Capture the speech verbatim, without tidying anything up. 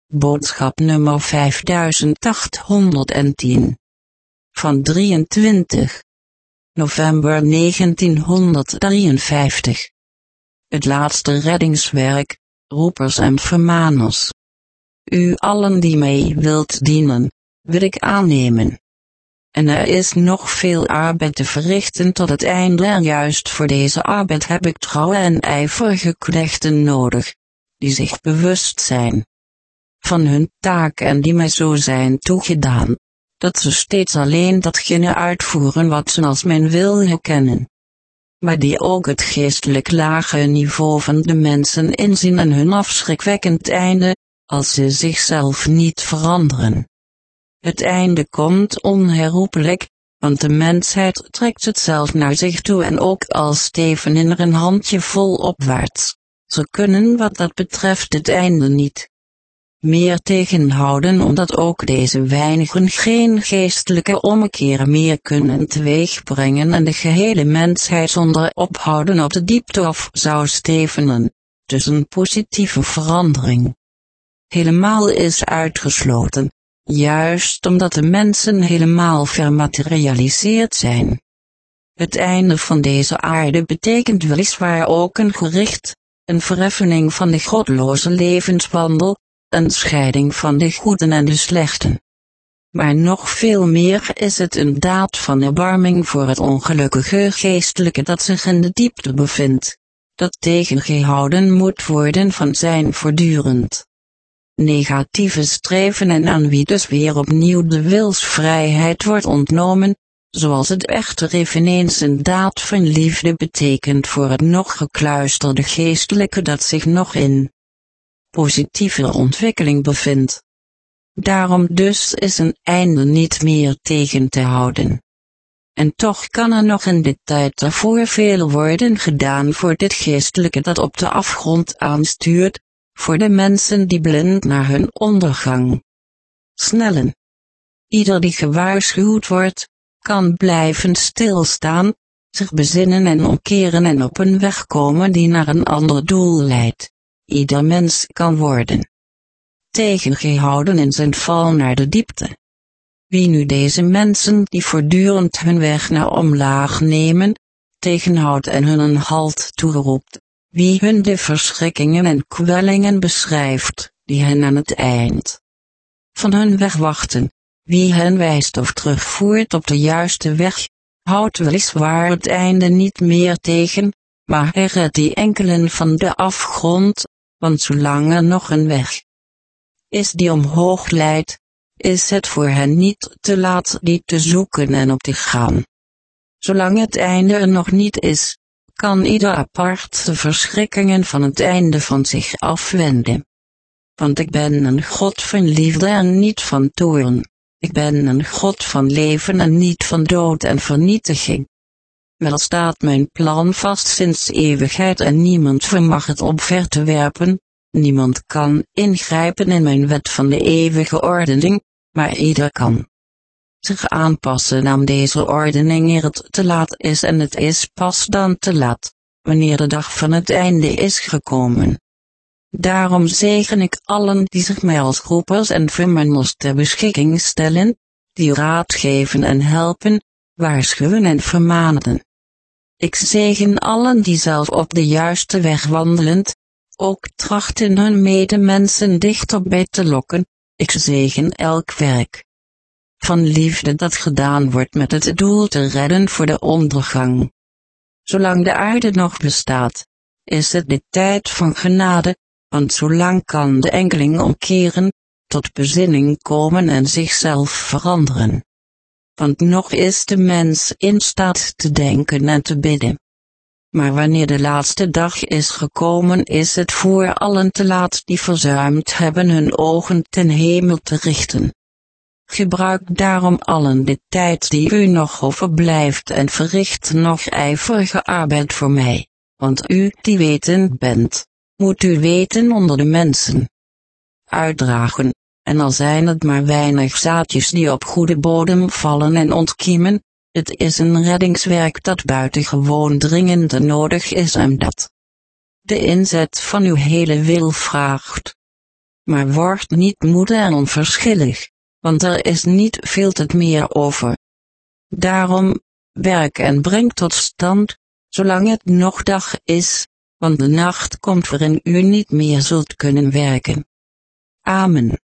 Boodschap nummer vijfduizend achthonderdtien. Van drieëntwintig november negentienhonderddrieënvijftig. Het laatste reddingswerk, roepers en vermaners. U allen die mij wilt dienen, wil ik aannemen. En er is nog veel arbeid te verrichten tot het einde en juist voor deze arbeid heb ik trouwe en ijverige knechten nodig, die zich bewust zijn van hun taak en die mij zo zijn toegedaan, dat ze steeds alleen datgene uitvoeren wat ze als mijn wil herkennen, maar die ook het geestelijk lage niveau van de mensen inzien en hun afschrikwekkend einde, als ze zichzelf niet veranderen. Het einde komt onherroepelijk, want de mensheid trekt het zelf naar zich toe en ook al steven in er een handjevol opwaarts, ze kunnen wat dat betreft het einde niet meer tegenhouden, omdat ook deze weinigen geen geestelijke ommekeer meer kunnen teweegbrengen en de gehele mensheid zonder ophouden op de diepte af zou stevenen, dus een positieve verandering helemaal is uitgesloten, juist omdat de mensen helemaal vermaterialiseerd zijn. Het einde van deze aarde betekent weliswaar ook een gericht, een verheffening van de godloze levenswandel, een scheiding van de goeden en de slechten. Maar nog veel meer is het een daad van erbarming voor het ongelukkige geestelijke dat zich in de diepte bevindt, dat tegengehouden moet worden van zijn voortdurend negatieve streven en aan wie dus weer opnieuw de wilsvrijheid wordt ontnomen, zoals het echter eveneens een daad van liefde betekent voor het nog gekluisterde geestelijke dat zich nog in positieve ontwikkeling bevindt. Daarom dus is een einde niet meer tegen te houden. En toch kan er nog in dit tijd daarvoor veel worden gedaan voor dit geestelijke dat op de afgrond aanstuurt, voor de mensen die blind naar hun ondergang snellen. Ieder die gewaarschuwd wordt, kan blijven stilstaan, zich bezinnen en omkeren en op een weg komen die naar een ander doel leidt. Ieder mens kan worden tegengehouden in zijn val naar de diepte. Wie nu deze mensen die voortdurend hun weg naar omlaag nemen, tegenhoudt en hun een halt toeroept, wie hun de verschrikkingen en kwellingen beschrijft, die hen aan het eind van hun weg wachten, wie hen wijst of terugvoert op de juiste weg, houdt weliswaar het einde niet meer tegen, maar hij redt die enkelen van de afgrond, want zolang er nog een weg is die omhoog leidt, is het voor hen niet te laat die te zoeken en op te gaan. Zolang het einde er nog niet is, kan ieder apart de verschrikkingen van het einde van zich afwenden. Want ik ben een God van liefde en niet van toorn. Ik ben een God van leven en niet van dood en vernietiging. Wel staat mijn plan vast sinds eeuwigheid en niemand vermag het omver te werpen, niemand kan ingrijpen in mijn wet van de eeuwige ordening, maar ieder kan zich aanpassen aan deze ordening eer het te laat is en het is pas dan te laat, wanneer de dag van het einde is gekomen. Daarom zegen ik allen die zich mij als roepers en vermaners ter beschikking stellen, die raad geven en helpen, waarschuwen en vermanen. Ik zegen allen die zelf op de juiste weg wandelend, ook trachten hun medemensen dichterbij te lokken. Ik zegen elk werk van liefde dat gedaan wordt met het doel te redden voor de ondergang. Zolang de aarde nog bestaat, is het de tijd van genade, want zolang kan de enkeling omkeren, tot bezinning komen en zichzelf veranderen. Want nog is de mens in staat te denken en te bidden. Maar wanneer de laatste dag is gekomen, is het voor allen te laat die verzuimd hebben hun ogen ten hemel te richten. Gebruik daarom allen de tijd die u nog overblijft en verricht nog ijverige arbeid voor mij, want u die wetend bent, moet u weten onder de mensen uitdragen, en al zijn het maar weinig zaadjes die op goede bodem vallen en ontkiemen, het is een reddingswerk dat buitengewoon dringend nodig is en dat de inzet van uw hele wil vraagt. Maar word niet moede en onverschillig, want er is niet veel te meer over. Daarom, werk en breng tot stand, zolang het nog dag is, want de nacht komt waarin u niet meer zult kunnen werken. Amen.